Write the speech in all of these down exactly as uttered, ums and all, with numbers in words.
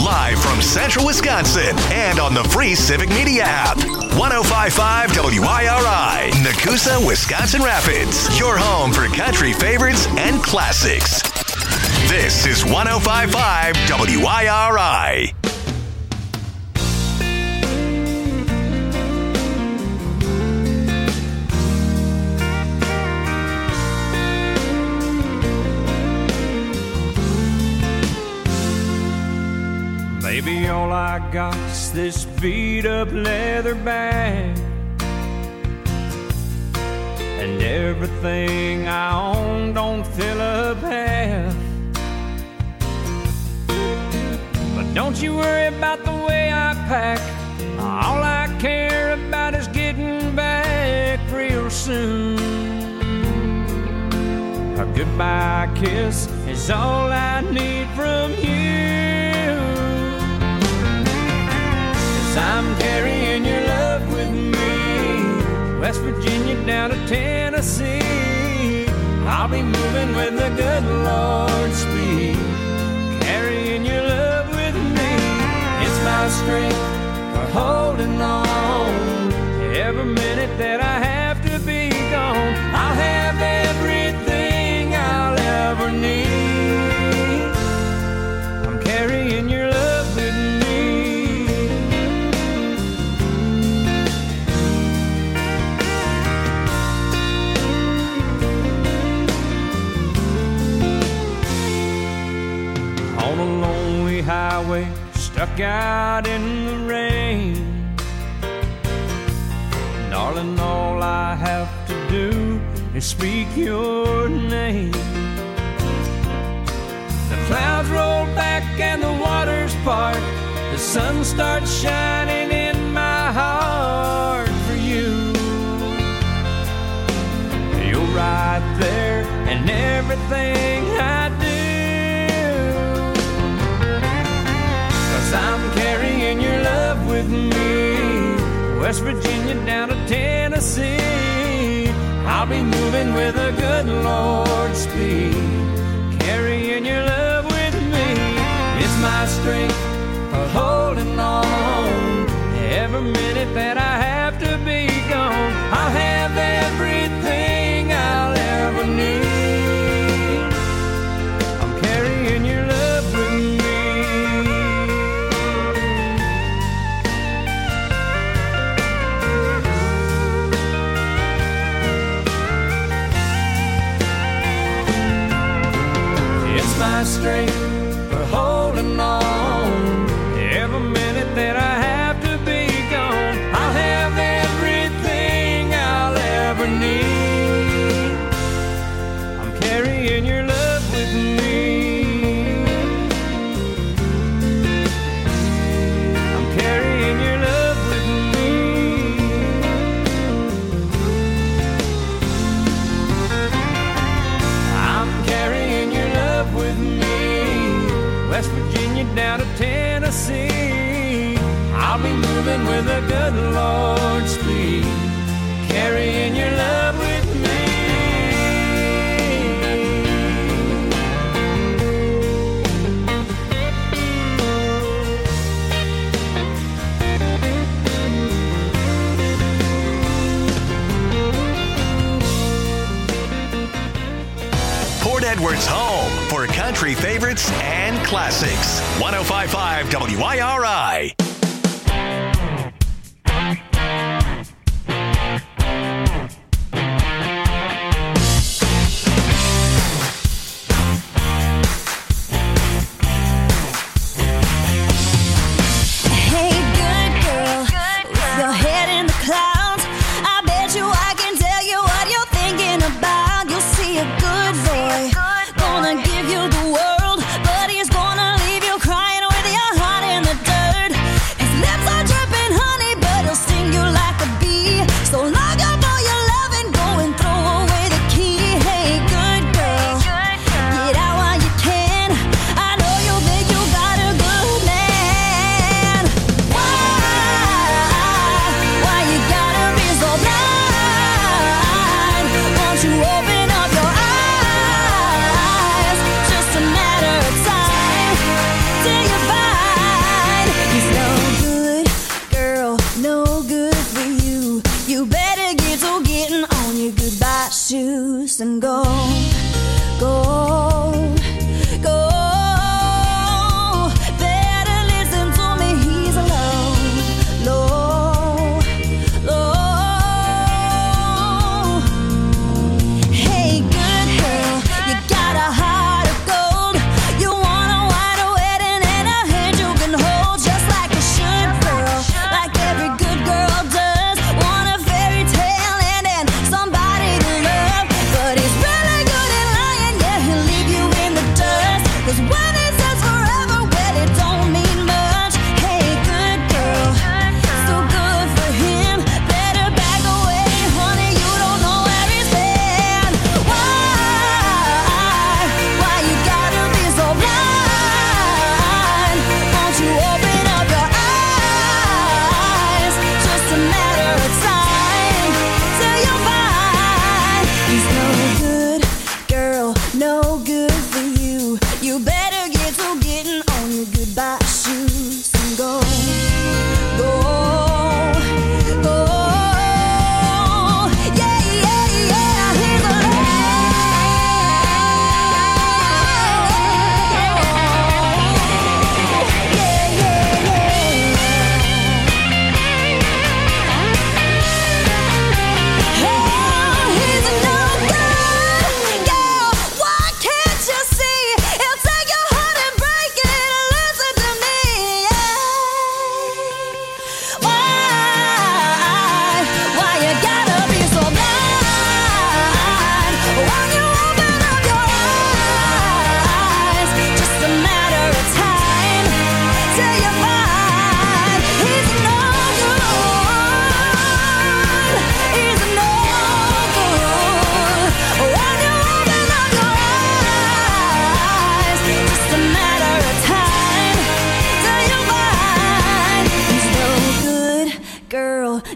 Live from Central Wisconsin and on the free Civic Media app. one oh five point five W I R I, Nakusa, Wisconsin Rapids. Your home for country favorites and classics. This is one oh five point five W I R I. Baby, all I got's this beat-up leather bag, and everything I own don't fill up half. But don't you worry about the way I pack. All I care about is getting back real soon. A goodbye kiss is all I need from you. I'm carrying your love with me, West Virginia down to Tennessee. I'll be moving with the good Lord's speed, carrying your love with me. It's my strength for holding on. Every minute that I have to be gone, I'll have everything I'll ever need. I'm carrying your love with me. On a lonely highway, stuck out in the rain. Darling, all I have to do is speak your name. The clouds roll back and the waters part. The sun starts shining in my heart for you. You're right there and everything I do. I'm carrying your love with me, West Virginia down to Tennessee. I'll be moving with a good Lord's speed, carrying your love with me. It's my strength for holding on. Every minute that I have to be gone, I'll have everything I'll ever need. I'm carrying your love with me. My strength for holding on. Every minute that I have to be gone, I'll have everything I'll ever need. I'm carrying your love with me. I'm carrying your love with me. I'm carrying your love with me, West Virginia down to Tennessee. I'll be moving with a good Lord's speed, carrying your love with me. Port Edwards' home for country favorites and classics. one oh five point five W I R I. Gonna give you the world, but he's gonna leave you crying with your heart in the dirt.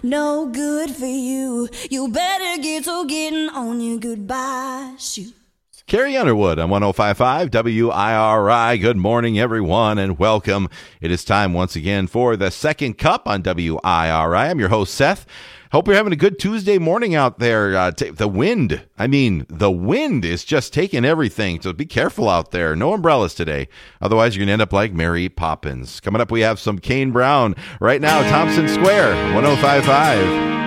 no good for you. You better get to getting on your goodbye shoes. Carrie Underwood on one oh five point five W I R I. Good morning, everyone, and welcome. It is time once again for the Second Cup on W I R I. I'm your host, Seth. Hope you're having a good Tuesday morning out there. Uh, t- the wind, I mean, the wind is just taking everything, so be careful out there. No umbrellas today. Otherwise, you're going to end up like Mary Poppins. Coming up, we have some Kane Brown. Right now, Thompson Square, one oh five point five.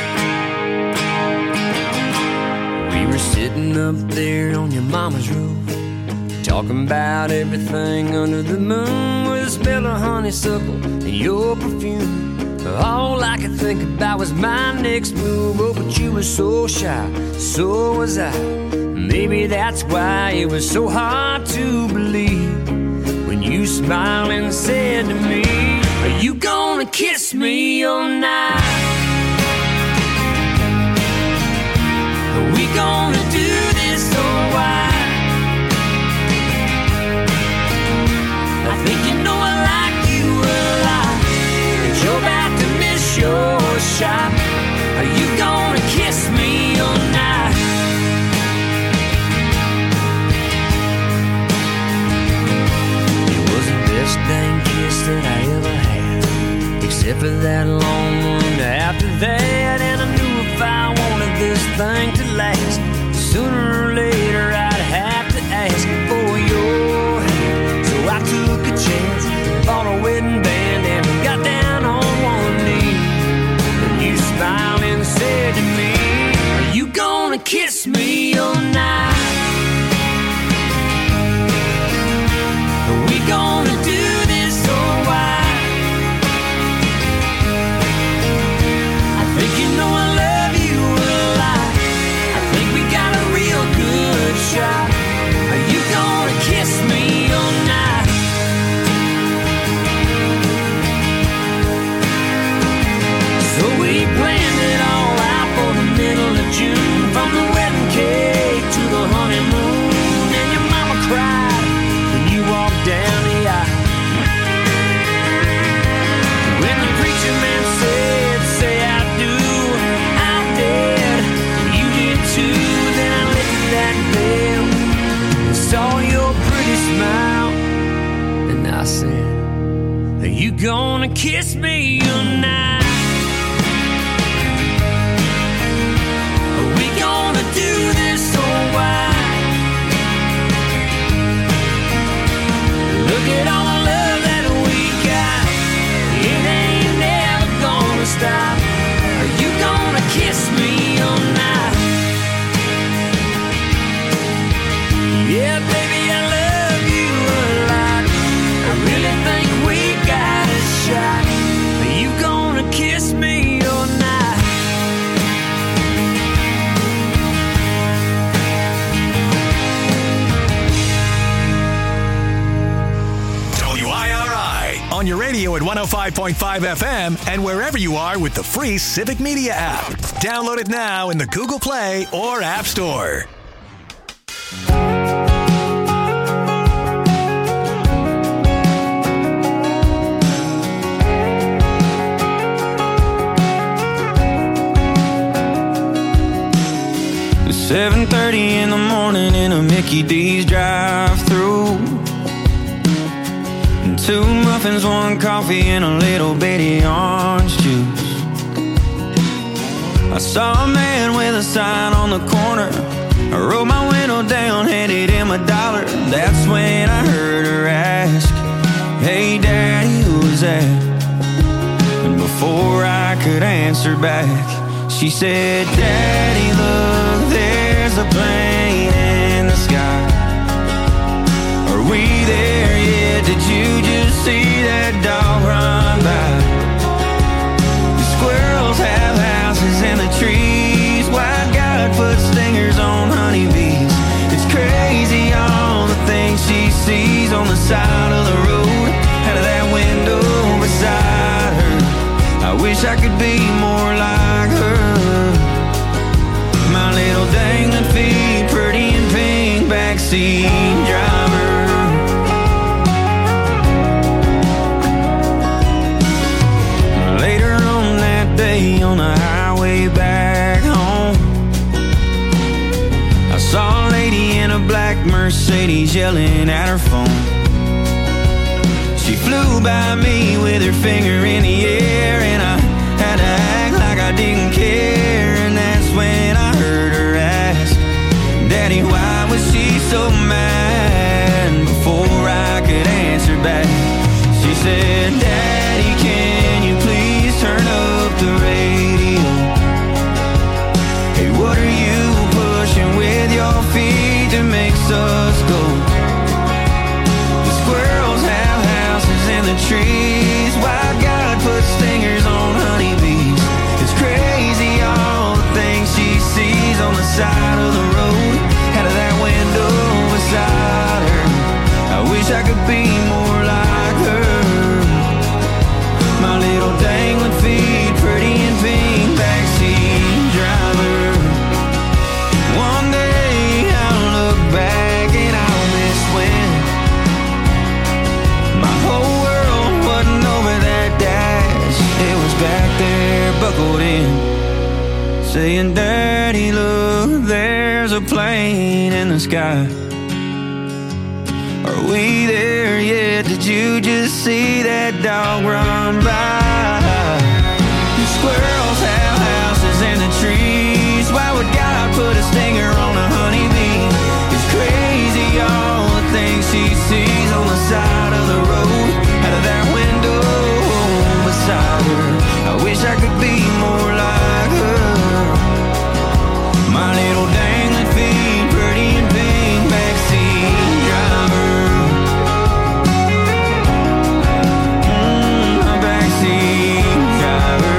We were sitting up there on your mama's roof, talking about everything under the moon, with a smell of honeysuckle and your perfume. All I could think about was my next move. Oh, but you were so shy, so was I. Maybe that's why it was so hard to believe when you smiled and said to me, are you gonna kiss me all night? Are we gonna do this or why? I think you know I like you a lot, but you're about to miss your shot. Are you gonna kiss me all night? It was the best dang kiss that I ever had, except for that long one after that. And I knew if I wanted this thing to last, sooner or later I'd have to ask for your hand. So I took a chance, bought a wedding band, and got down on one knee. And you smiled and said to me, are you gonna kiss me all night? Are we gonna do this or why? I think you know I love you a lot. I think we got a real good shot. Are you gonna kiss me all night? So we planned it all out for the middle of June, from the wedding cake to the honeymoon. And your mama cried when you walked down the aisle. When the preacher man said, say I do, I did, you did too. Then I lifted that veil and saw your pretty smile, and I said, are you gonna kiss me tonight? Are we gonna do this or why? Look at all the love that we got, it ain't never gonna stop. Are you gonna kiss me all night? Yeah, baby, I love you a lot. I really think we got a shot. Are you gonna kiss me all night? W I R I on your radio at one oh five point five F M and wherever you are with the free Civic Media app. Download it now in the Google Play or App Store. seven thirty in the morning in a Mickey D's drive-thru. Two muffins, one coffee, and a little bitty orange juice. I saw a man with a sign on the corner. I rolled my window down, handed him a dollar. That's when I heard her ask, hey daddy, who's that? And before I could answer back, she said, daddy, look, there's a plane in the sky. Are we there yet? Did you just see that dog run by? The squirrels have houses in the trees. White God put stingers on honeybees. It's crazy all the things she sees on the side of the road, out of that window beside her. I wish I could be more like her. My little dangling feet, pretty and pink, backseat driver. Later on that day on looking at her phone. She flew by me with her finger in the air, and I had to act like I didn't care. And that's when I heard her ask, Daddy, why was she so mad? Before I could answer back, she said, Daddy, can you please turn up the radio? Hey, what are you pushing with your feet that makes us go? The squirrels have houses in the trees. Why God put stingers on honeybees? It's crazy all the things she sees on the side of the road, out of that window beside her. I wish I could be more like her. My little dangling feet, pretty and pink, backseat driver. One day I'll look back and I'll miss when my whole world wasn't over that dash. It was back there, buckled in, saying, Daddy, look, there's a plane in the sky. Are we there yet? Did you just see that dog run by? The squirrels have houses in the trees. Why would God put a stinger on a honeybee? It's crazy all the things she sees on the side of the road, out of that window beside her. I wish I could be more like her. My little dangling feet, pretty and pink, backseat driver. Mm, a backseat driver.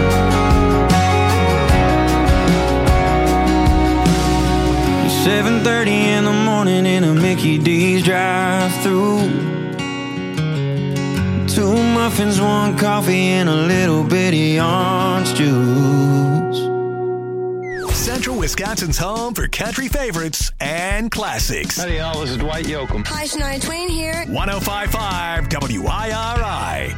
It's seven thirty in the morning in a Mickey D's drive-thru. Two muffins, one coffee, and a little bitty orange juice. Central Wisconsin's home for country favorites and classics. Howdy, y'all. This is Dwight Yoakam. Hi, Shania Twain here. one oh five point five W I R I.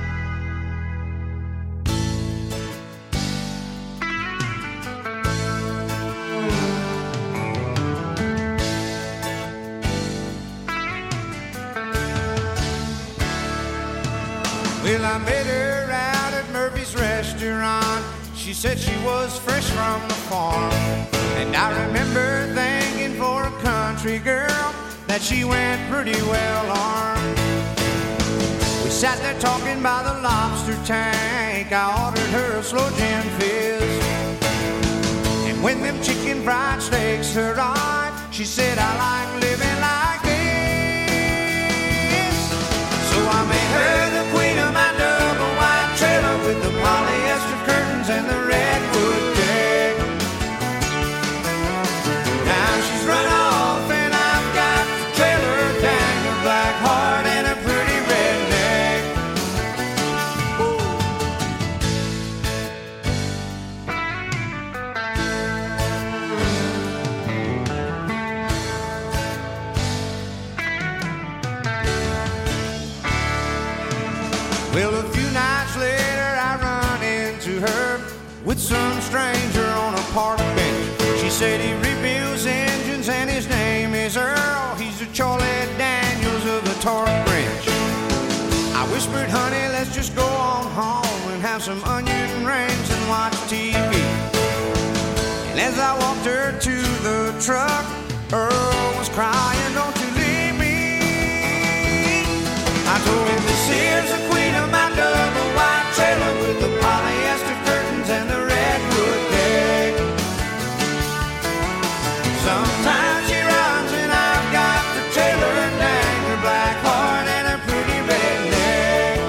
Well, I met her out at Murphy's restaurant. She said she was fresh from the farm, and I remember thinking for a country girl that she went pretty well armed. We sat there talking by the lobster tank. I ordered her a slow gin fizz, and when them chicken fried steaks arrived, she said, I like living like this. So I made her the queen of my double wide trailer with the polyester curtains and the redwood deck. Now she's run off and I've got the trailer, dang, a black heart and a pretty redneck. Well, a few nights later I run into her with some stranger on a park bench. She said he rebuilds engines and his name is Earl. He's the Charlie Daniels of the torque wrench. I whispered, honey, let's just go on home and have some onion rings and watch T V. And as I walked her to the truck, Earl was crying, don't you leave me. I told him, this here's the queen of my double wide trailer with the polyester curtains and the redwood deck. Sometimes she runs and I've got the trailer, and dang, her black heart and her pretty redneck.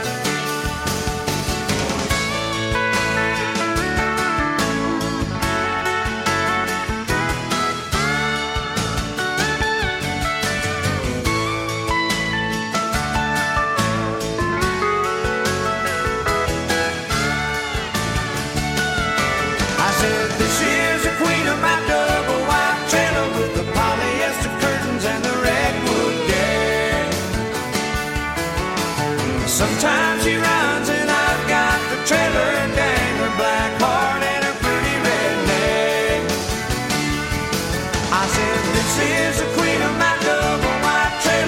I said, this is the queen of my double wide trailer with the polyester curtains and the redwood deck. Sometimes she runs and I've got the trailer, and dang, her black heart and her pretty redneck. I said, this is the queen of my double wide trailer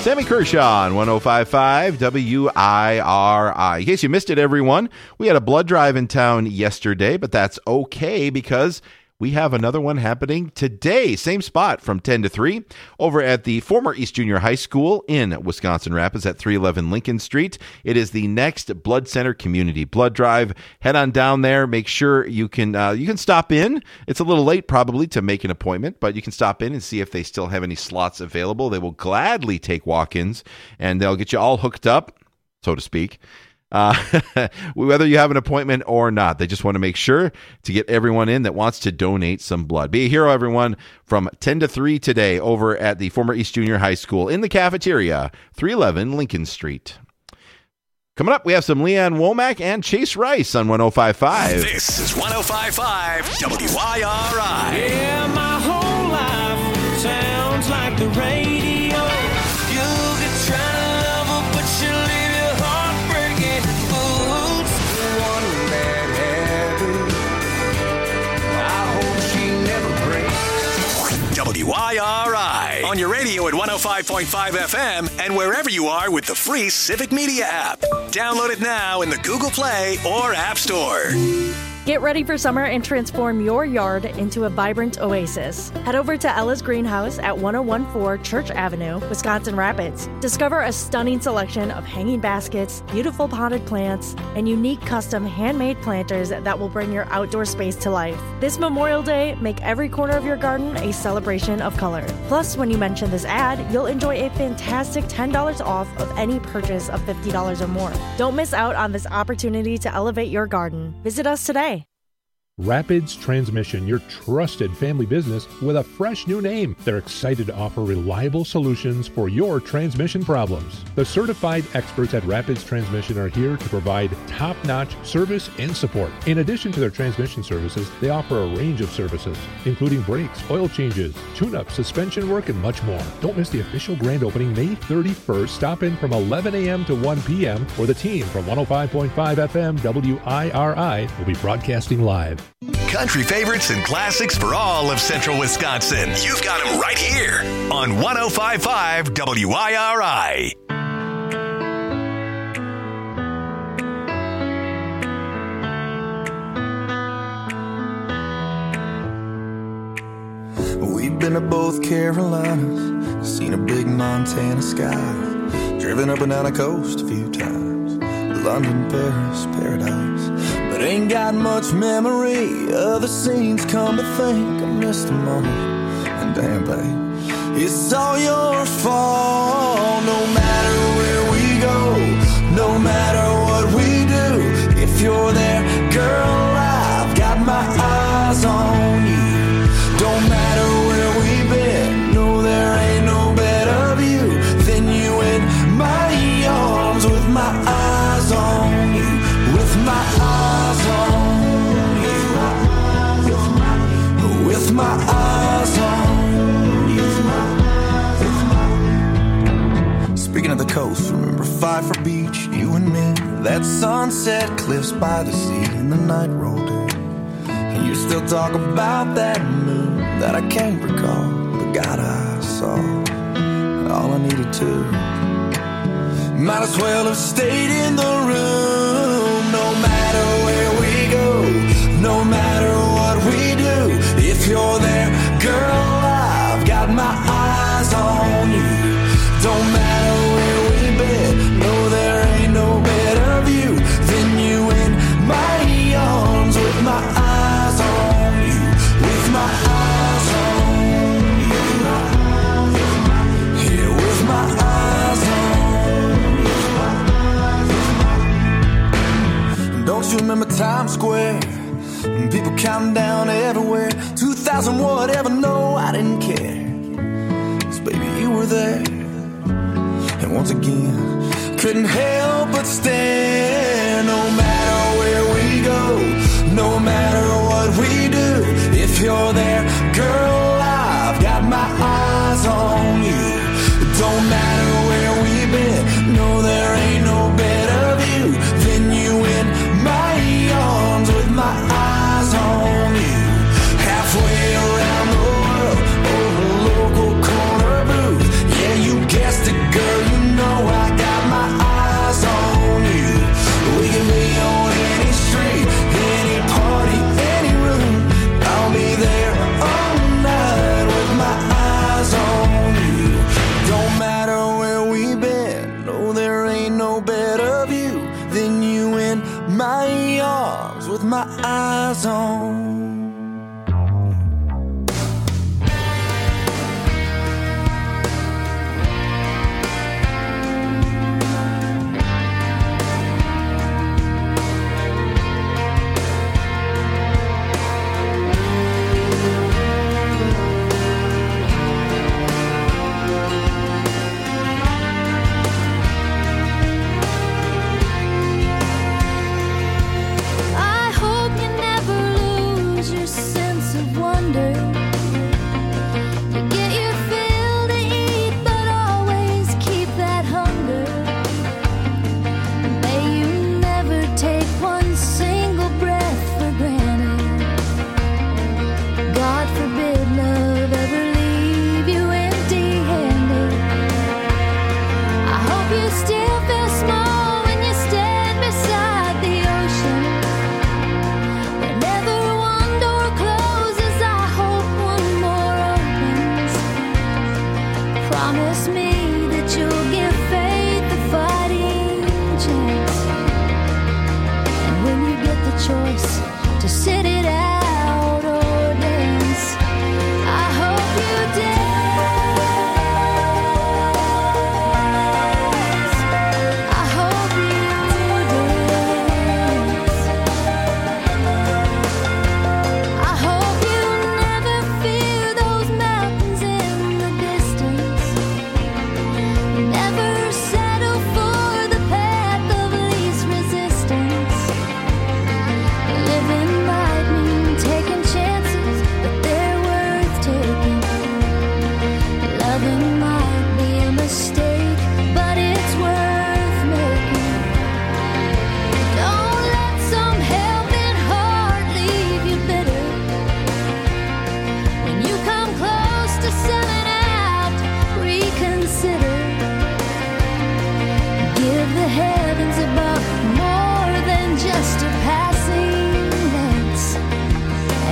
Sammy Kershaw on one oh five point five W I R I. In case you missed it, everyone, we had a blood drive in town yesterday, but that's okay because we have another one happening today. Same spot from ten to three over at the former East Junior High School in Wisconsin Rapids at three eleven Lincoln Street. It is the next Blood Center Community Blood Drive. Head on down there. Make sure you can uh, you can stop in. It's a little late probably to make an appointment, but you can stop in and see if they still have any slots available. They will gladly take walk-ins, and they'll get you all hooked up, so to speak. Uh, whether you have an appointment or not, they just want to make sure to get everyone in that wants to donate some blood. Be a hero, everyone, from ten to three today over at the former East Junior High School in the cafeteria, three eleven Lincoln Street. Coming up, we have some Leanne Womack and Chase Rice on one oh five point five. This is one oh five point five W I R I. Yeah, my whole life sounds like the radio. You could try to love her, but she'll leave your heart breaking. Oops, one bad habit. I hope she never breaks. W I R I. On your radio at one oh five point five F M and wherever you are with the free Civic Media app. Download it now in the Google Play or App Store. Get ready for summer and transform your yard into a vibrant oasis. Head over to Ella's Greenhouse at ten fourteen Church Avenue, Wisconsin Rapids. Discover a stunning selection of hanging baskets, beautiful potted plants, and unique custom handmade planters that will bring your outdoor space to life. This Memorial Day, make every corner of your garden a celebration of color. Plus, when you mention this ad, you'll enjoy a fantastic ten dollars off of any purchase of fifty dollars or more. Don't miss out on this opportunity to elevate your garden. Visit us today. Rapids Transmission, your trusted family business with a fresh new name. They're excited to offer reliable solutions for your transmission problems. The certified experts at Rapids Transmission are here to provide top-notch service and support. In addition to their transmission services, they offer a range of services, including brakes, oil changes, tune-up, suspension work, and much more. Don't miss the official grand opening May thirty-first. Stop in from eleven a.m. to one p.m. where the team from one oh five point five F M W I R I will be broadcasting live. Country favorites and classics for all of central Wisconsin. You've got them right here on one oh five point five W I R I. We've been to both Carolinas, seen a big Montana sky, driven up and down the coast a few times, London, Paris, paradise. But ain't got much memory of the scenes, come to think I missed them all. And damn, babe, it's all your fault. No matter where we go, no matter what we do, if you're there, girl, I've got my eyes on you. Don't matter where we've been, no, there ain't no better view than you in my arms with my eyes on you. With my eyes on you, with my eyes on you. Speaking of the coast, remember Pfeiffer Beach, you and me, that sunset cliffs by the sea, and the night rolled in. And you still talk about that moon that I can't recall, but God, I saw all I needed to. Might as well have stayed in the room. No matter where we go, no matter what we do, if you're there, girl, I've got my eyes on you. Don't matter where we've been, no, there ain't no better view than you in my arms with my eyes on you, with my eyes on you, yeah, with my eyes on you. Don't you remember Times Square? People counting down everywhere. two thousand whatever, no, I didn't care. 'Cause baby, you were there. And once again, couldn't help but stare. No matter where we go, no matter what we do, if you're there, girl, I've got my eyes on you. Don't matter where we've been, no, there ain't no better view than you in my arms with my eyes on you. Halfway around the world, or the local corner booth. Yeah, you guessed it, girl,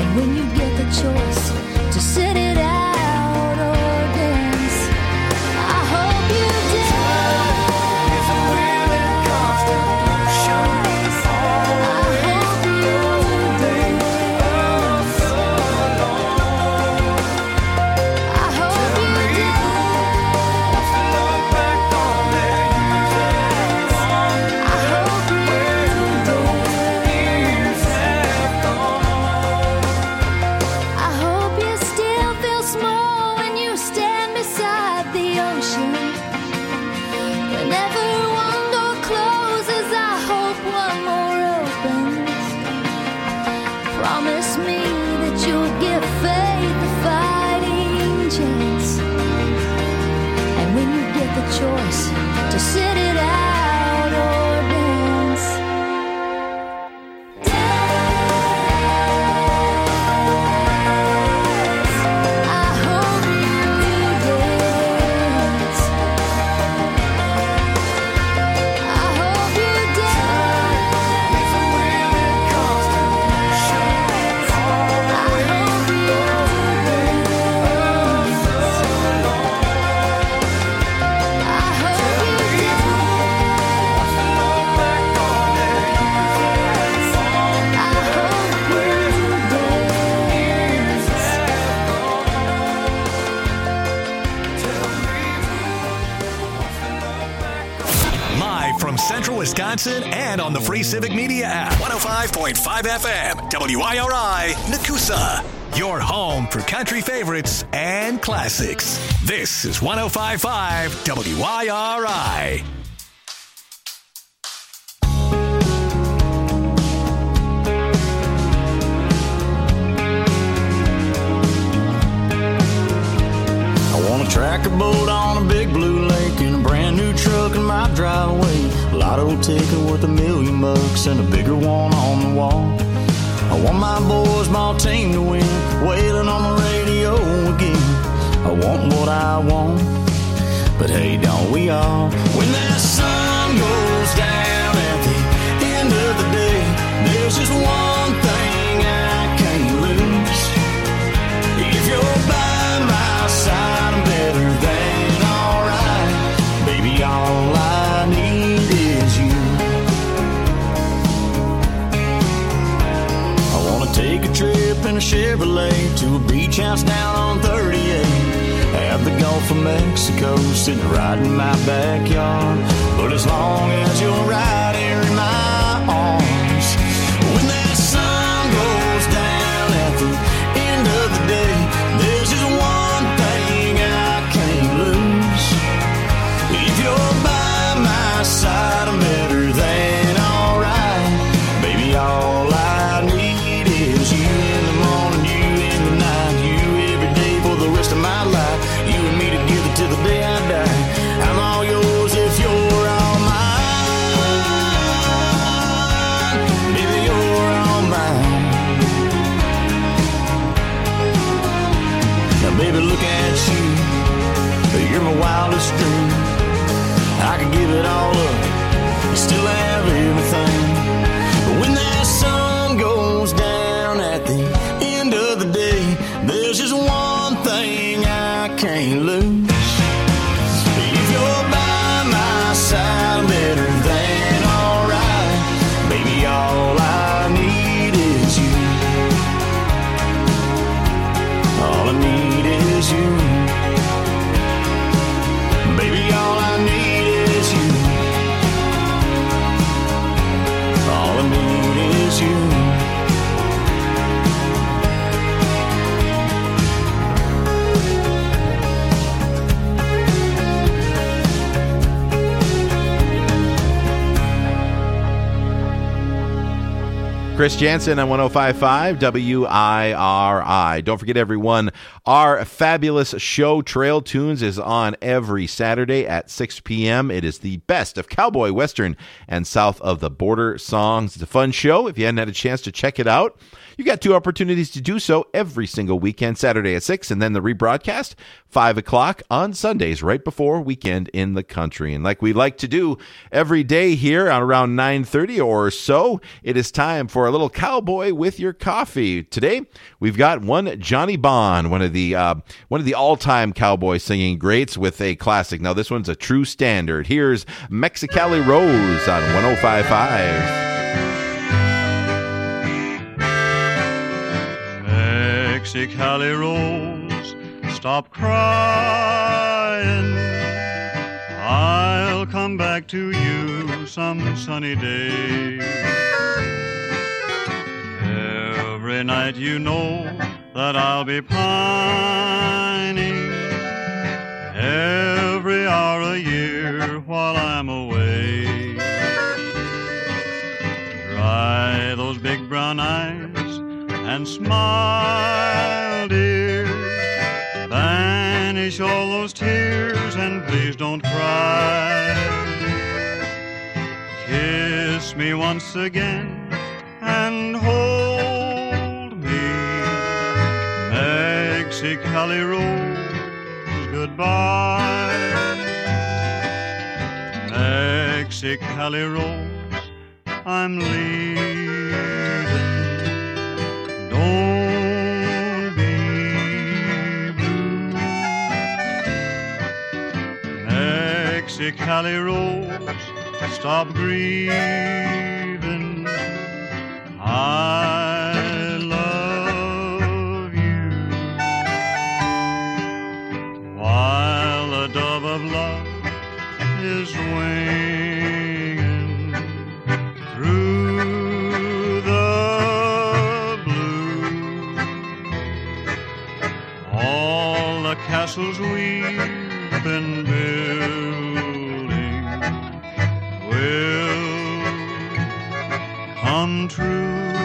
And when you get the choice to sit it out or dance, I hope you dance. It's a willing constitution. I hope you dance. So long. I hope you dance. To look back on their years have gone. I hope you Years have gone. I hope you still feel small when you stand beside the ocean. Whenever one door closes, I hope one more opens. Promise me that you'll give faith a fighting chance. And when you get the choice to sit it out or dance, I hope you dance. I hope you dance. It's a willing constitution. I hope you dance. So long. I hope you dance. To look back on their years have gone. I hope you dance. Years have gone. Tell me Live from Central Wisconsin and on the free Civic Media app. one oh five point five F M, W I R I, Nakusa. Your home for country favorites and classics. This is one oh five point five W I R I. I want a tracker boat on a big blue lake and a brand new truck in my driveway. A lotto ticket worth a million bucks and a bigger one on the wall. I want my boys, my team to win, wailing on the radio again. I want what I want, but hey, don't we all? When that sun goes down at the end of the day, there's just one thing I can't lose. If you're by my side, I'm better than alright. Baby, all I need is you. I wanna take a trip in a Chevrolet to a beach house down on thirty-eight. Have the Gulf of Mexico sitting right in my backyard. But as long as you're right here in my arms, when that sun goes down at the end of the day, there's just one thing I can't lose. If you're by my side, I'm better than alright. Baby, all I need is you in the morning, you in the night, you every day for the rest of my life. You and me together till the day I die. I'm all yours if you're all mine. Baby, you're all mine. Now, baby, look at you. You're my wildest dream. I could give it all up. You still have everything. But when that sun goes down at the end of the day, there's just one thing I can't lose. If you're by my side, I'm better than alright. Baby, all I need is you. All I need is you. Baby, all I need is you. All I need is you. Chris Jansen on one oh five point five W I R I. Don't forget, everyone, our fabulous show Trail Tunes is on every Saturday at six p.m. It is the best of cowboy, western, and south of the border songs. It's a fun show. If you hadn't had a chance to check it out, you got two opportunities to do so every single weekend, Saturday at six, and then the rebroadcast, five o'clock on Sundays, right before Weekend in the Country. And like we like to do every day here on around nine thirty or so, it is time for a a little cowboy with your coffee. Today, we've got one Johnny Bond, one of the uh, one of the all-time cowboy singing greats with a classic. Now, this one's a true standard. Here's Mexicali Rose on one oh five point five. Mexicali Rose, stop crying. I'll come back to you some sunny day. Every night you know that I'll be pining, every hour a year while I'm away. Dry those big brown eyes and smile, dear. Banish all those tears and please don't cry. Kiss me once again and hold me. Mexicali Rose, goodbye. Mexicali Rose, I'm leaving. Don't be blue. Mexicali Rose, stop grieving. I love you. While the dove of love is winging through the blue, all the castles we've been building will come true.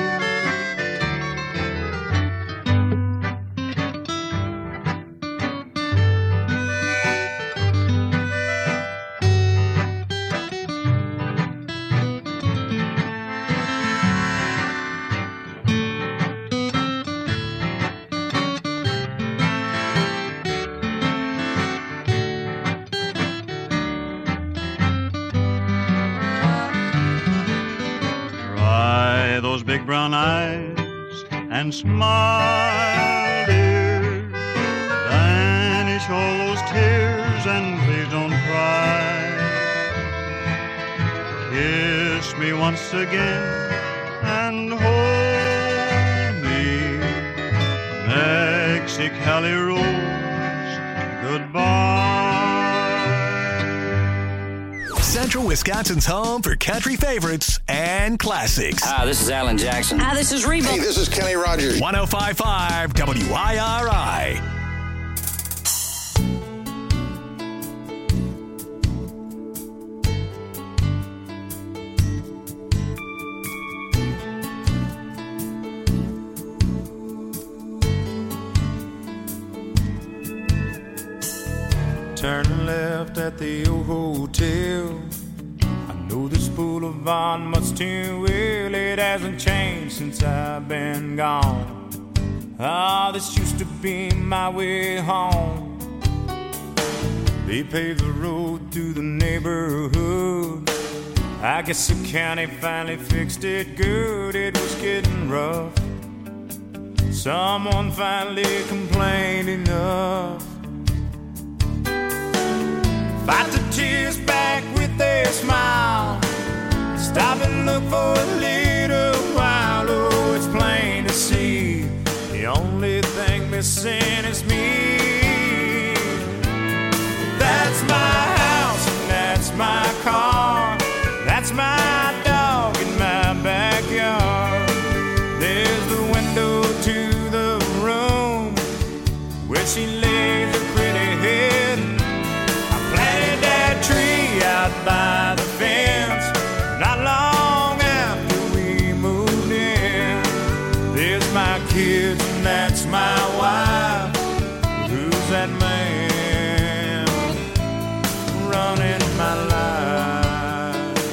Those big brown eyes and smile, dear. Banish all those tears and please don't cry. Kiss me once again and hold me. Mexicali Rose, goodbye. Central Wisconsin's home for country favorites and classics. Hi, this is Alan Jackson. Hi, this is Reba. Hey, this is Kenny Rogers. one oh five point five W I R I. Turn left at the old hotel. I know this boulevard much too well. It hasn't changed since I've been gone. Ah, this used to be my way home. They paved the road through the neighborhood. I guess the county finally fixed it good. It was getting rough. Someone finally complained enough. Fight the tears back with a smile. Stop and look for a little while. Oh, it's plain to see the only thing missing is me. That's my house and that's my car. That's my dog in my backyard. There's the window to the room where she lays her pretty head. Tree out by the fence. Not long after we moved in. There's my kids and that's my wife. Who's that man running my life?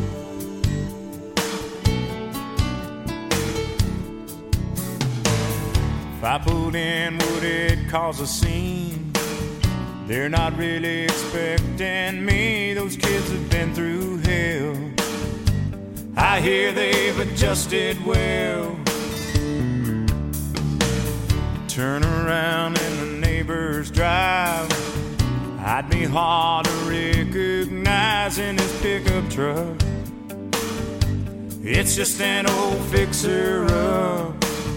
If I pulled in, would it cause a scene? They're not really expecting me. Those kids have been through hell. I hear they've adjusted well. Turn around in the neighbor's drive, I'd be hard to recognize in his pickup truck. It's just an old fixer-up.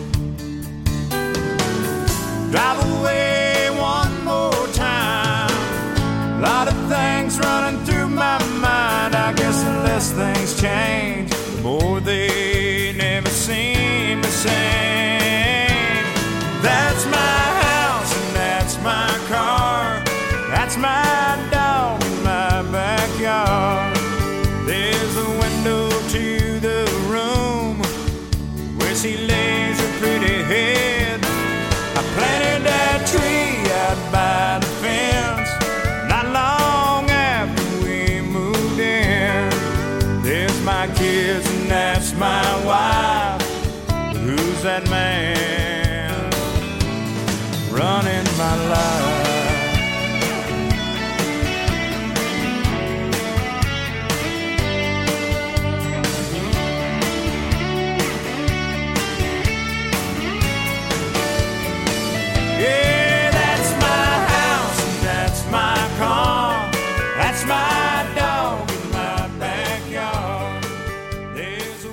Drive away one more time. A lot of things running through my mind. I guess the less things change, the more they never seem the same. That's my house and that's my car. That's my dog in my backyard. There's a window to the room where she lays her pretty head. I planted that tree out by the fence not long after we moved in. There's my kids and that's my wife. Who's that man running my life? Yeah, that's my house and that's my car. That's my dog in my backyard. There's a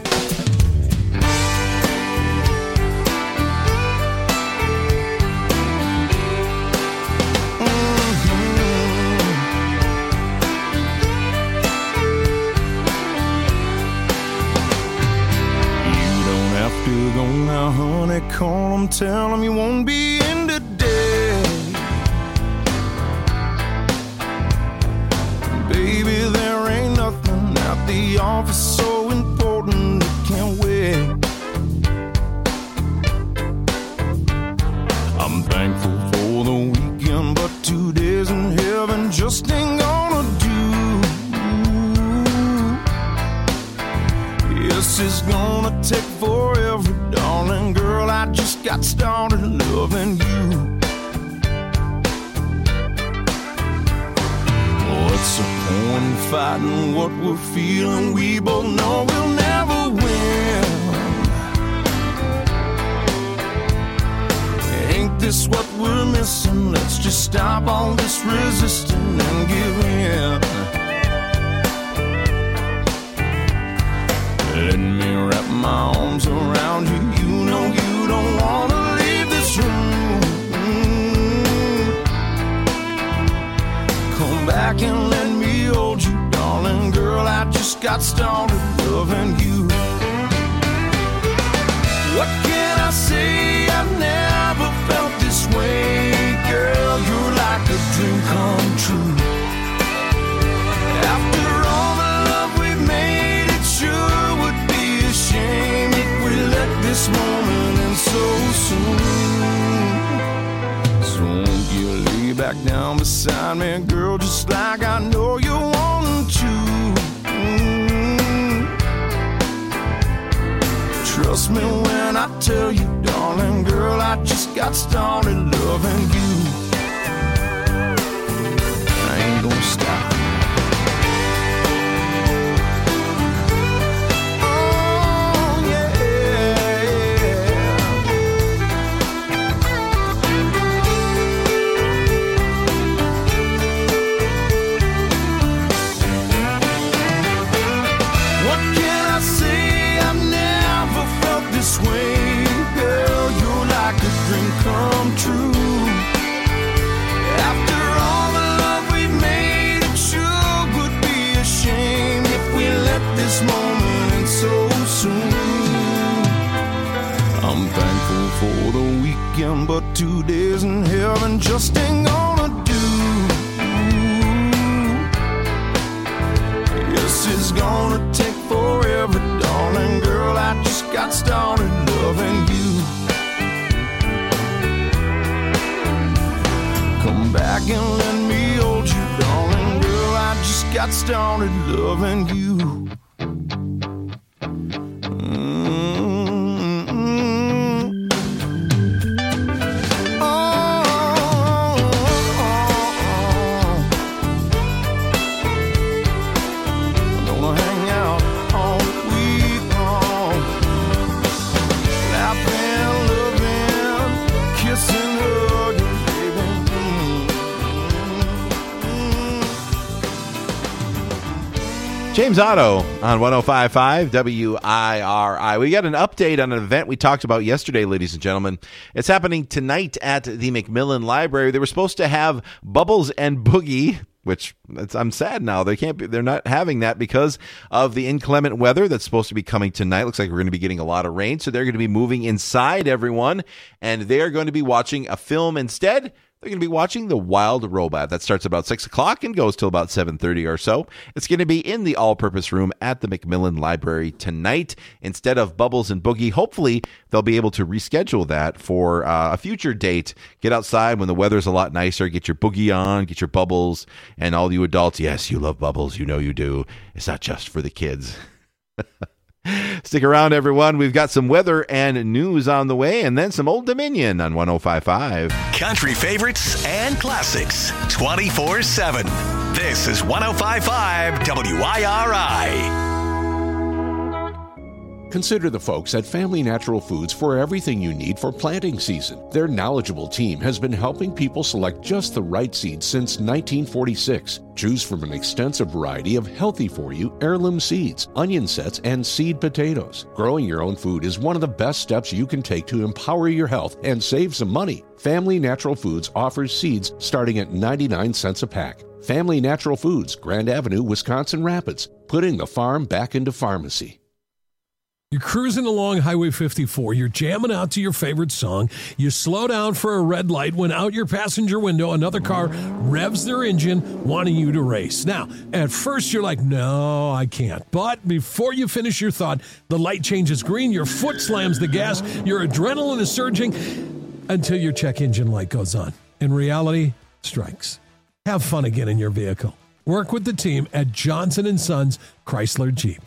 You don't have to go now, honey. Call them, tell them you won't be in today. Baby, there ain't nothing at the office so important it can't wait. I'm thankful for the weekend, but two days in heaven just ain't gonna do. Yes, it's gonna take forever, darling girl. I just got started loving you. What's the point in fighting what we're feeling? We both know we'll never win. Ain't this what we're missing? Let's just stop all this resisting and give in. Let me wrap my arms around you. You know you don't wanna leave this room. Come back and let me hold you, darling girl. I just got started loving you. What can I say? I've never felt this way, girl. You're like a dream come true. After all the love we've made, it sure would be a shame if we let this moment end so soon. So won't you lay back down beside me, girl, just like I know you want to. Mm. Trust me when I tell you, darling girl, I just got started loving you. I ain't gonna stop. Come true. After all the love we've made, it sure would be a shame if we let this moment end so soon. I'm thankful for the weekend, but two days in heaven just ain't gonna do. Yes, it's gonna take forever, darling girl. I just got started loving you. Come back and let me hold you, darling girl. I just got started loving you. Mm-hmm. Oh, oh, oh. I'm gonna hang out all week. James Otto on one oh five point five W I R I. We got an update on an event we talked about yesterday, ladies and gentlemen. It's happening tonight at the McMillan Library. They were supposed to have Bubbles and Boogie, which it's, I'm sad now. They can't be, they're not having that because of the inclement weather that's supposed to be coming tonight. Looks like we're going to be getting a lot of rain. So they're going to be moving inside, everyone, and they are going to be watching a film instead. They're going to be watching The Wild Robot. That starts about six o'clock and goes till about seven thirty or so. It's going to be in the all-purpose room at the McMillan Library tonight instead of Bubbles and Boogie. Hopefully, they'll be able to reschedule that for uh, a future date. Get outside when the weather's a lot nicer. Get your Boogie on, get your Bubbles, and all you adults, yes, you love Bubbles. You know you do. It's not just for the kids. Stick around, everyone. We've got some weather and news on the way, and then some Old Dominion on one oh five point five. Country favorites and classics twenty-four seven. This is one oh five point five W I R I. Consider the folks at Family Natural Foods for everything you need for planting season. Their knowledgeable team has been helping people select just the right seeds since nineteen forty-six. Choose from an extensive variety of healthy-for-you heirloom seeds, onion sets, and seed potatoes. Growing your own food is one of the best steps you can take to empower your health and save some money. Family Natural Foods offers seeds starting at ninety-nine cents a pack. Family Natural Foods, Grand Avenue, Wisconsin Rapids, putting the farm back into pharmacy. You're cruising along Highway fifty-four. You're jamming out to your favorite song. You slow down for a red light when out your passenger window, another car revs their engine, wanting you to race. Now, at first you're like, no, I can't. But before you finish your thought, the light changes green, your foot slams the gas, your adrenaline is surging until your check engine light goes on. And reality strikes. Have fun again in your vehicle. Work with the team at Johnson and Sons Chrysler Jeep.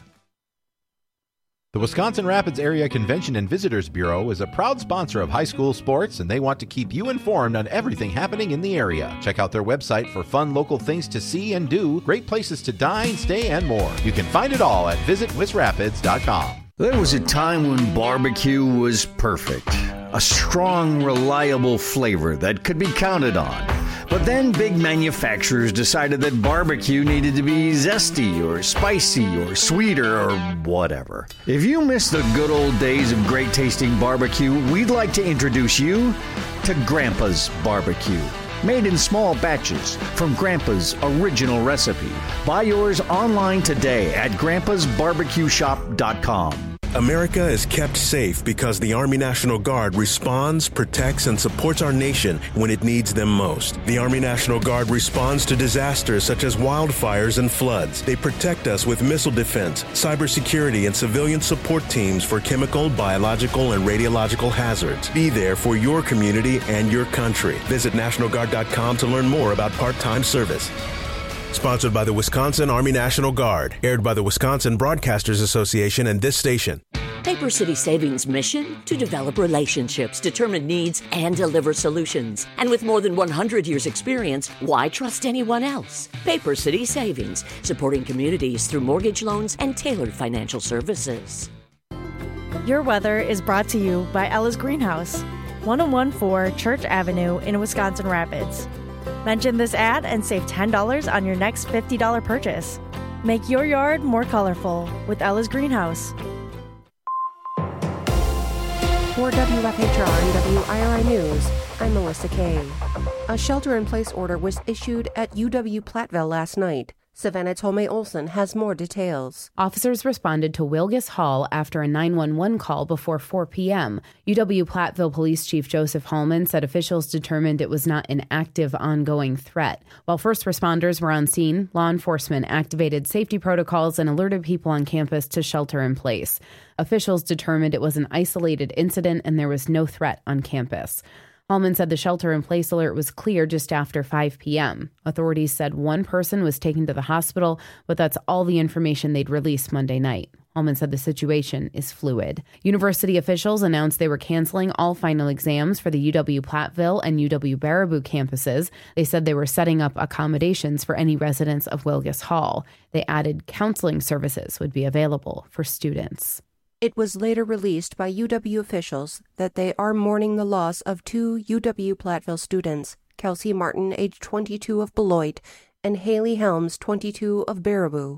The Wisconsin Rapids Area Convention and Visitors Bureau is a proud sponsor of high school sports, and they want to keep you informed on everything happening in the area. Check out their website for fun local things to see and do, great places to dine, stay, and more. You can find it all at visit wis rapids dot com. There was a time when barbecue was perfect. A strong, reliable flavor that could be counted on. But then big manufacturers decided that barbecue needed to be zesty or spicy or sweeter or whatever. If you miss the good old days of great tasting barbecue, we'd like to introduce you to Grandpa's Barbecue. Made in small batches from Grandpa's original recipe. Buy yours online today at grandpas barbecue shop dot com. America is kept safe because the Army National Guard responds, protects, and supports our nation when it needs them most. The Army National Guard responds to disasters such as wildfires and floods. They protect us with missile defense, cybersecurity, and civilian support teams for chemical, biological, and radiological hazards. Be there for your community and your country. Visit national guard dot com to learn more about part-time service. Sponsored by the Wisconsin Army National Guard. Aired by the Wisconsin Broadcasters Association and this station. Paper City Savings' mission? To develop relationships, determine needs, and deliver solutions. And with more than one hundred years experience, why trust anyone else? Paper City Savings, supporting communities through mortgage loans and tailored financial services. Your weather is brought to you by Ella's Greenhouse, one oh fourteen Church Avenue in Wisconsin Rapids. Mention this ad and save ten dollars on your next fifty dollars purchase. Make your yard more colorful with Ella's Greenhouse. For W F H R and W I R I News, I'm Melissa Kay. A shelter-in-place order was issued at U W-Platteville last night. Savannah Tomei-Olson has more details. Officers responded to Wilgus Hall after a nine one one call before four p.m. U W-Platteville Police Chief Joseph Hallman said officials determined it was not an active, ongoing threat. While first responders were on scene, law enforcement activated safety protocols and alerted people on campus to shelter in place. Officials determined it was an isolated incident and there was no threat on campus. Hallman said the shelter-in-place alert was clear just after five p.m. Authorities said one person was taken to the hospital, but that's all the information they'd released Monday night. Hallman said the situation is fluid. University officials announced they were canceling all final exams for the U W-Platteville and U W-Baraboo campuses. They said they were setting up accommodations for any residents of Wilgus Hall. They added counseling services would be available for students. It was later released by U W officials that they are mourning the loss of two U W-Platteville students, Kelsey Martin, age twenty-two, of Beloit, and Haley Helms, twenty-two, of Baraboo.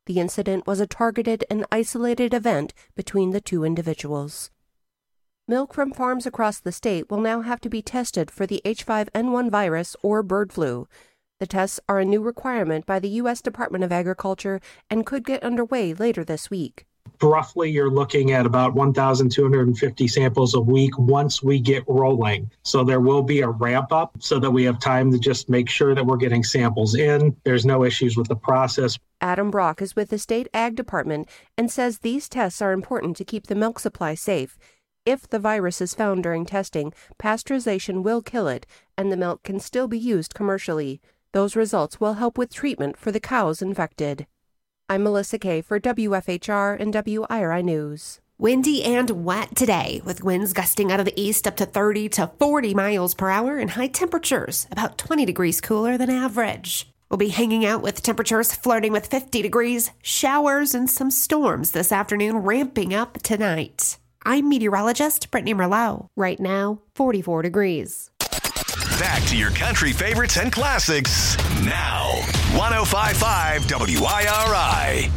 The incident was a targeted and isolated event between the two individuals. Milk from farms across the state will now have to be tested for the H five N one virus or bird flu. The tests are a new requirement by the U S Department of Agriculture and could get underway later this week. Roughly, you're looking at about one thousand two hundred fifty samples a week once we get rolling. So there will be a ramp up so that we have time to just make sure that we're getting samples in. There's no issues with the process. Adam Brock is with the State Ag Department and says these tests are important to keep the milk supply safe. If the virus is found during testing, pasteurization will kill it, and the milk can still be used commercially. Those results will help with treatment for the cows infected. I'm Melissa Kay for W F H R and W I R I News. Windy and wet today, with winds gusting out of the east up to thirty to forty miles per hour and high temperatures about twenty degrees cooler than average. We'll be hanging out with temperatures flirting with fifty degrees, showers and some storms this afternoon ramping up tonight. I'm meteorologist Brittany Merlot. Right now, forty-four degrees. Back to your country favorites and classics now. one oh five point five W I R I.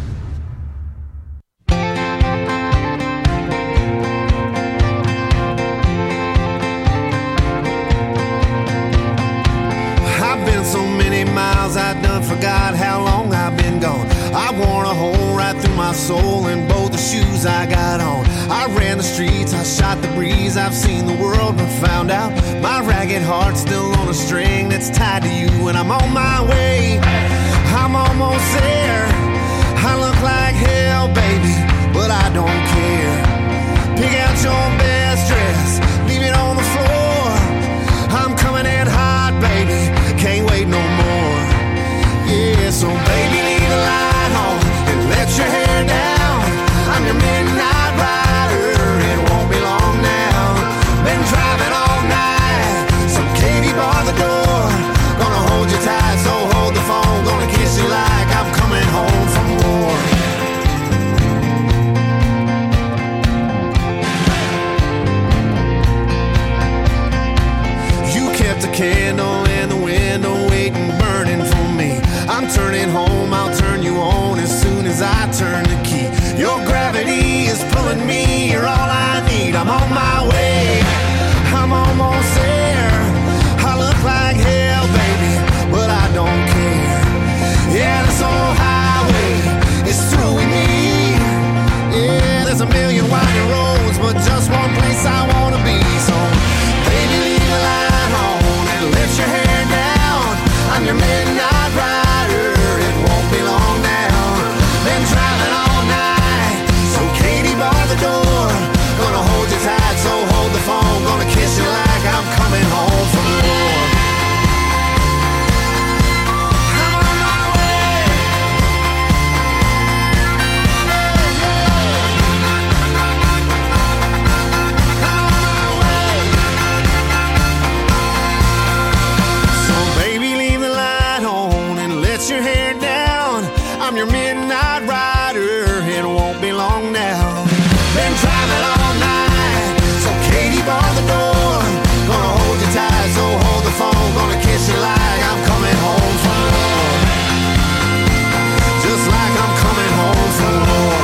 I've been so many miles, I done forgot how long I've been gone. I worn a hole right through my soul in both the shoes I got on. I ran the streets, I shot the breeze, I've seen the world but found out my ragged heart's still on a string that's tied to you, and I'm on my way. I'm almost there. I look like hell, baby, but I don't care. Pick out your best dress, leave it on the floor. I'm coming in hot, baby, can't wait no more. Yeah, so baby, leave the light on and let your hair down. I'm your midnight rider, it won't be long now. Been driving all night, so Katie bar the door. Gonna hold you tight, so hold the phone. Gonna kiss you like I'm coming home from war. You kept a candle in the window waiting, burning for me. I'm turning home, I'll turn you on as soon as I turn the key. Your gravity is pulling me, you're all I need. I'm on my way, I'm almost there. I look like hell, baby, but I don't care. Yeah, this old highway is through with me. Yeah, there's a million winding roads, but just one place I wanna be. So, baby, leave the light on and let your hair down. I'm your midnight rider, it won't be long now. Been driving all night, so Katie bar the door. Gonna hold you tight, so hold the phone. Gonna kiss you like I'm coming home from war. I'm on my way. I'm on my way. So baby, leave the light on and let your hair down. I'm your midnight rider, it won't be long now. Been driving all night, so Katie bar the door. Gonna hold you tight, so hold the phone. Gonna kiss you like I'm coming home from war. Just like I'm coming home from war.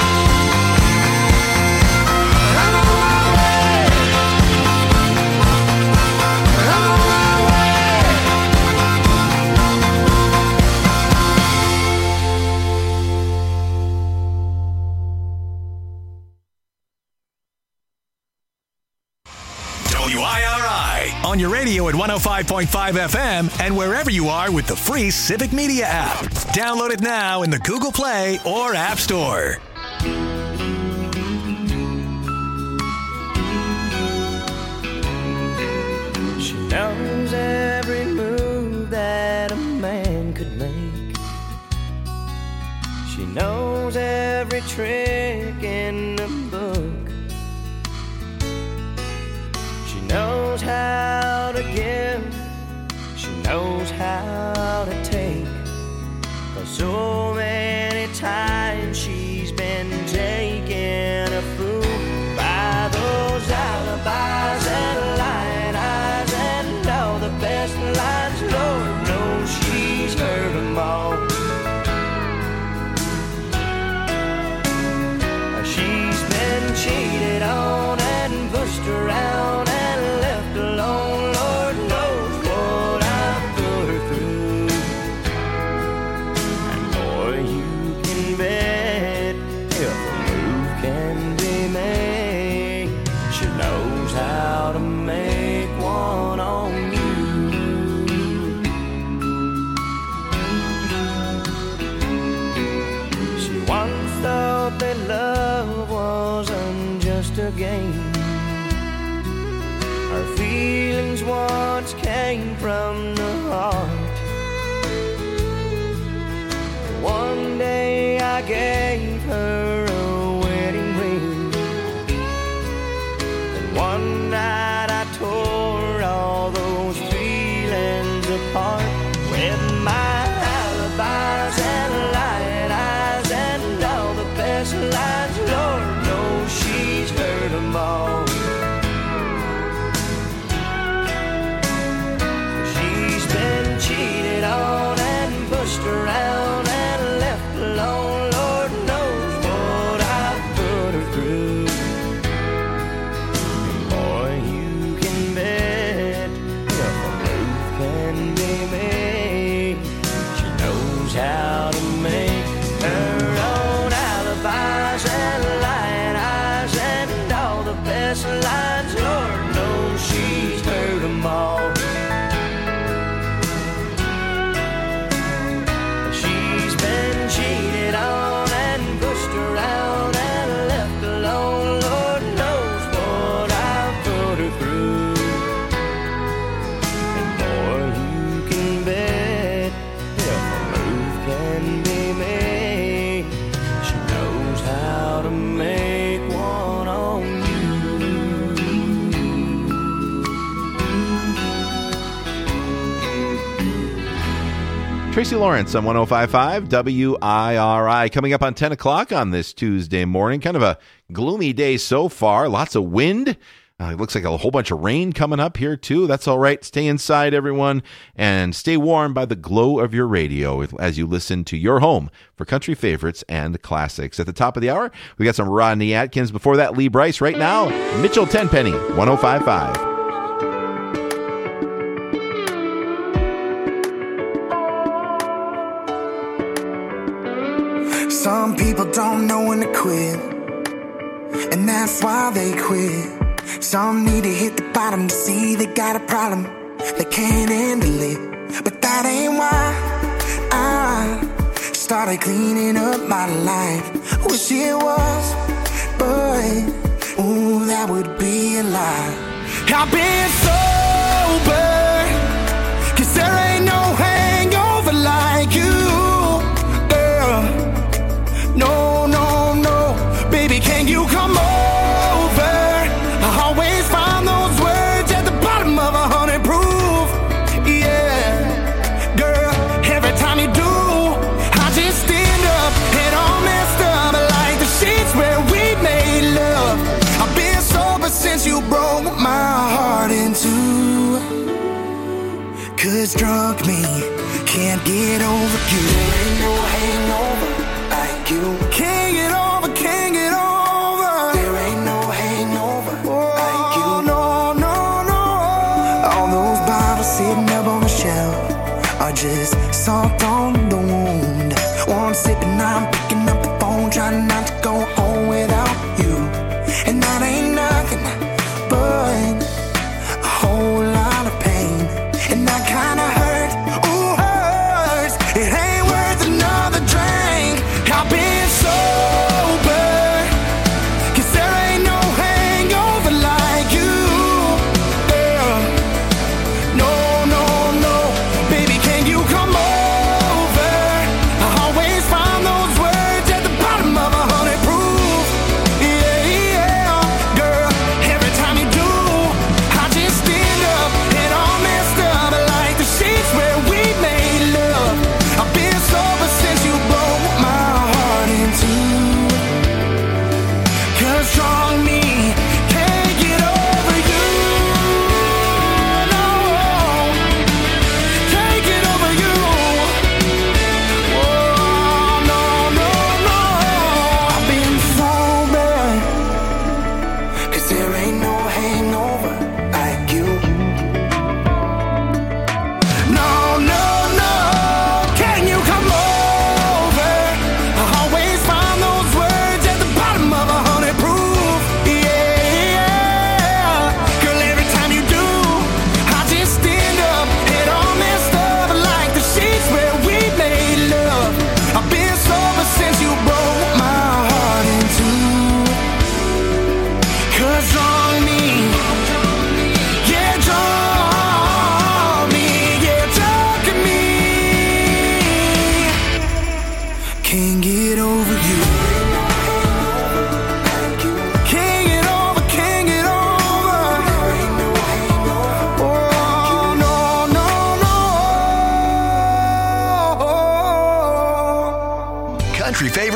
I'm on my way. I'm on my way. W I R I on your radio at one oh five point five F M and wherever you are with the free Civic Media app. Download it now in the Google Play or App Store. She knows every move that a man could make. She knows every trick in the book. She knows how to give, she knows how to take. 'Cause so many times she's been taken a fool by those alibis and light eyes and all the best lines. Lord knows she's heard them all. again. Our feelings once came from the heart. One day I gave her a wedding ring, and one night I tore all those feelings apart with my alibis and light eyes and all the best lines. Lord knows she's heard them all. She's been cheated on and pushed around and left alone. Lord knows what I've put her through. And boy, you can bet if a move can be made, she knows how to make her own alibis and light eyes and all the best lines. Lord knows she's heard them all. She's been cheated on and pushed around and left alone. Lord knows what I've put her through. And boy, you can bet if a move can be made, she knows how to make one on you. Tracy Lawrence on one oh five point five W I R I. Coming up on ten o'clock on this Tuesday morning. Kind of a gloomy day so far. Lots of wind. Uh, it looks like a whole bunch of rain coming up here, too. That's all right. Stay inside, everyone, and stay warm by the glow of your radio as you listen to your home for country favorites and classics. At the top of the hour, we got some Rodney Atkins. Before that, Lee Bryce. Right now, Mitchell Tenpenny, one oh five point five. Some people don't know when to quit, and that's why they quit. Some need to hit the bottom to see they got a problem, they can't handle it. But that ain't why I started cleaning up my life. Wish it was, but ooh, that would be a lie. I've been sober, 'cause there ain't no hangover like you. No, no, no, baby, can you come over? I always find those words at the bottom of a hundred proof. Yeah, girl, every time you do, I just stand up and all messed up like the sheets where we made love. I've been sober since you broke my heart in two. 'Cause drunk me can't get over you. There ain't no hangover like you. Can't get over, can't get over. There ain't no hangover like you. No, no, no. All those bottles sitting up on the shelf are just salt on the wound. One sip and I'm picking up the phone, trying not to go home without you. And that ain't nothing but a whole lot of pain. And that kinda hurt, ooh, hurts. It ain't worth another drink. I've been sober, 'cause there ain't no hangover like you. Yeah. No, no, no, baby, can you come over? I always find those words at the bottom of a hundred proof.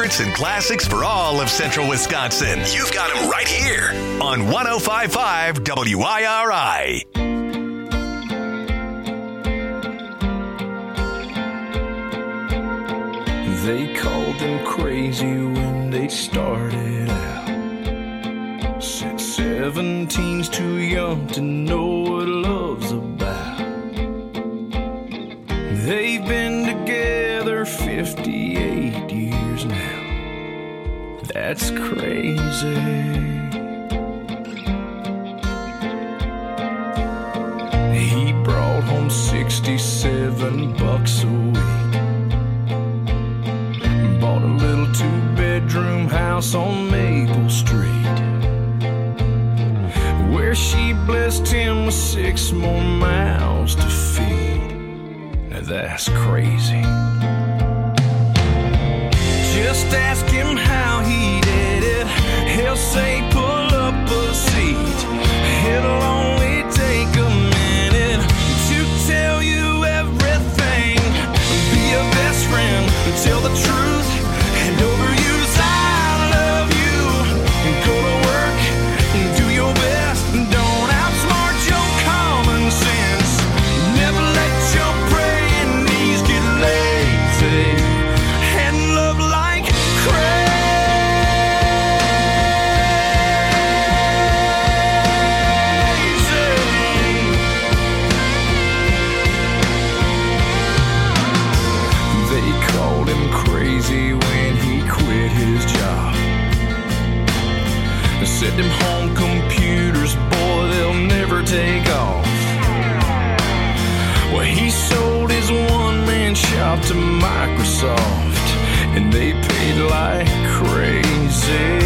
favorites and classics for all of Central Wisconsin. You've got them right here on one oh five point five W I R I. They called them crazy when they started out. Said seventeen's too young to know what love's about. They've been together fifty-eight years now. That's crazy. He brought home sixty-seven bucks a week. Bought a little two-bedroom house on Maple Street, where she blessed him with six more mouths to feed. Now that's crazy. Just ask him how he did it. He'll say pull up a seat. It'll only take a minute to tell you everything. Be a best friend, tell the truth, and overuse I love you. Go to work and do your best. Don't outsmart your common sense. Never let your praying knees get lazy. And love like crazy when he quit his job. Said them home computers, boy, they'll never take off. Well, he sold his one-man shop to Microsoft, and they paid like crazy.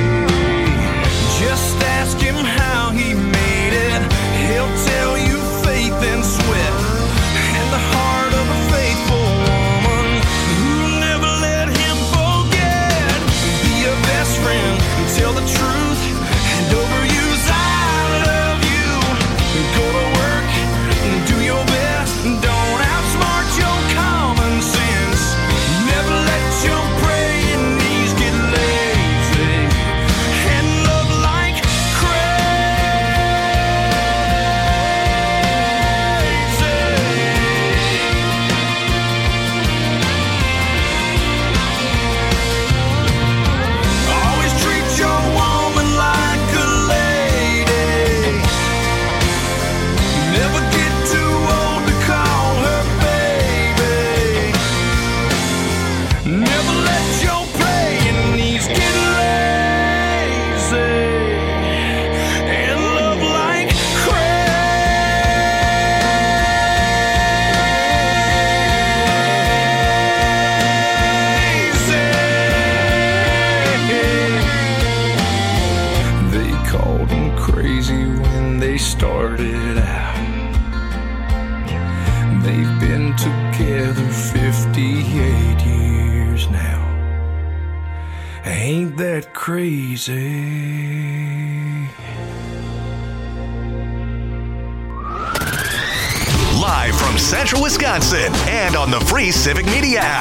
Just ask him how he made it. He'll tell you faith and sweat, and the heart of a faithful woman who'll never let him forget. Be a best friend, tell the truth, and overuse I love you. Go to work and do your best. Don't outsmart your common sense. Never let your praying knees get lazy. And love like always treat your woman like a lady. Never get too old to call her baby. Never let your praying knees get lazy. And love like They called him crazy when they started out. They've been together fifty-eight years now. Ain't that crazy? Live from Central Wisconsin and on the free Civic Media app.